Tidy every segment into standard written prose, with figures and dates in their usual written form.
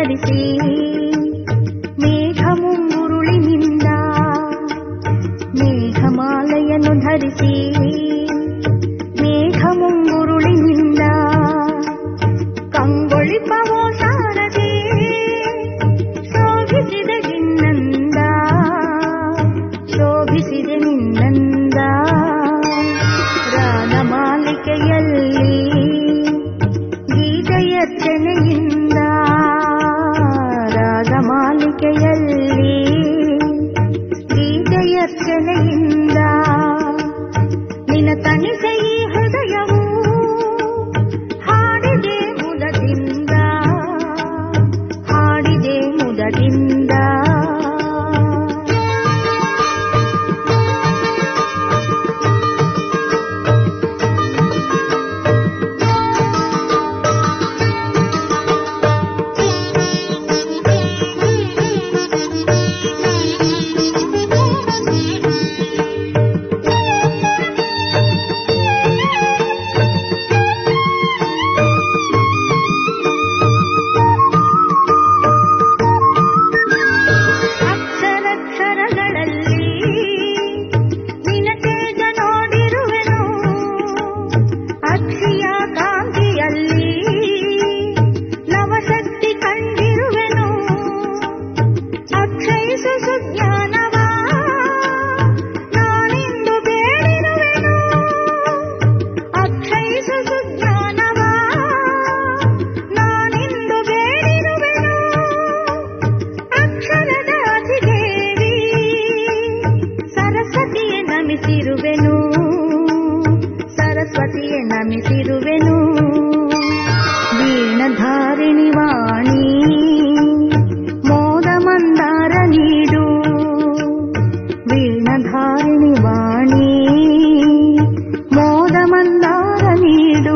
ಧರಿಸಿ ಮೇಘ ಮುಂಗುರುಳಿನಿಂದ ಮೇಘಮಾಲೆಯನ್ನು ಧರಿಸಿ ಮೇಘ ಮುಂಗುರುಳಿನಿಂದ ಕಂಗೊಳಿಪವೋ ಶಾರದೆ ಶೋಭಿಸಿದೆ ನಿನ್ನಂದ ಶೋಭಿಸಿದೆ ನಿನ್ನಂದ ರಾಗಮಾಲಿಕೆಯಲ್ಲಿ ಗೀತೆಯರ್ಚನೆಯಿಂದ ರಾಗಮಾಲಿಕೆಯಲ್ಲಿ ಗೀತೆಯರ್ಚನೆಯಿಂದ ನಿನ್ನ ತನಿಖೆ ಈ ಹೃದಯವು ಹಾಡಿದೆ ಮುದದಿಂದ ಹಾಡಿದೆ ಮುದದಿಂದ ಸರಸ್ವತಿಯೇ ನಮಿಸಿರುವೆನು ವೀಣಧಾರಿಣಿ ವಾಣಿ ಮೋದ ಮಂದಾರ ನೀಡು ವೀಣಧಾರಿಣಿ ವಾಣಿ ಮೋದ ಮಂದಾರ ನೀಡು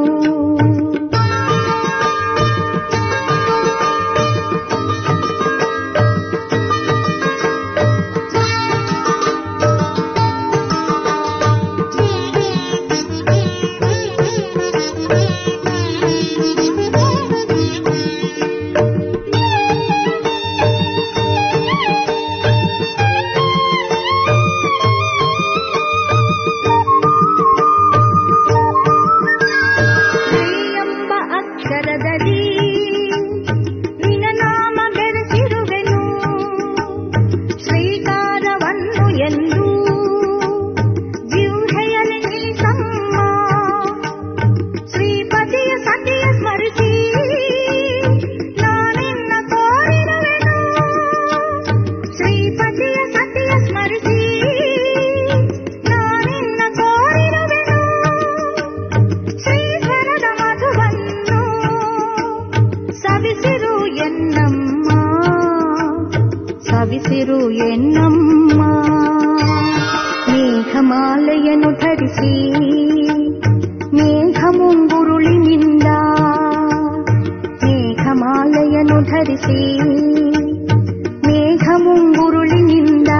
ಸವಿಸಿರು ಎನ್ನಮ್ಮ ಮೇಘಮಾಲೆಯನ್ನು ಧರಿಸಿ ಮೇಘ ಮುಂಗುರುಳಿನಿಂದ ಮೇಘಮಾಲೆಯನ್ನು ಧರಿಸಿ ಮೇಘ ಮುಂಗುರುಳಿನಿಂದ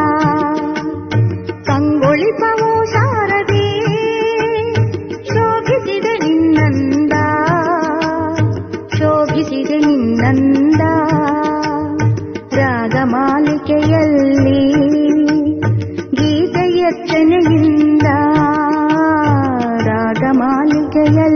ಕಂಗೊಳಿಪವೋ ಶಾರದೆ ಶೋಭಿಸಿದೆ ನಿನ್ನಂದ ಶೋಭಿಸಿದೆ ನಿನ್ನಂದ ರಾಗಮಾಲಿಕೆಯಲ್ಲಿ ಗೀತೆಯರ್ಚನೆಯಿಂದ ರಾಗಮಾಲಿಕೆಯಲ್ಲಿ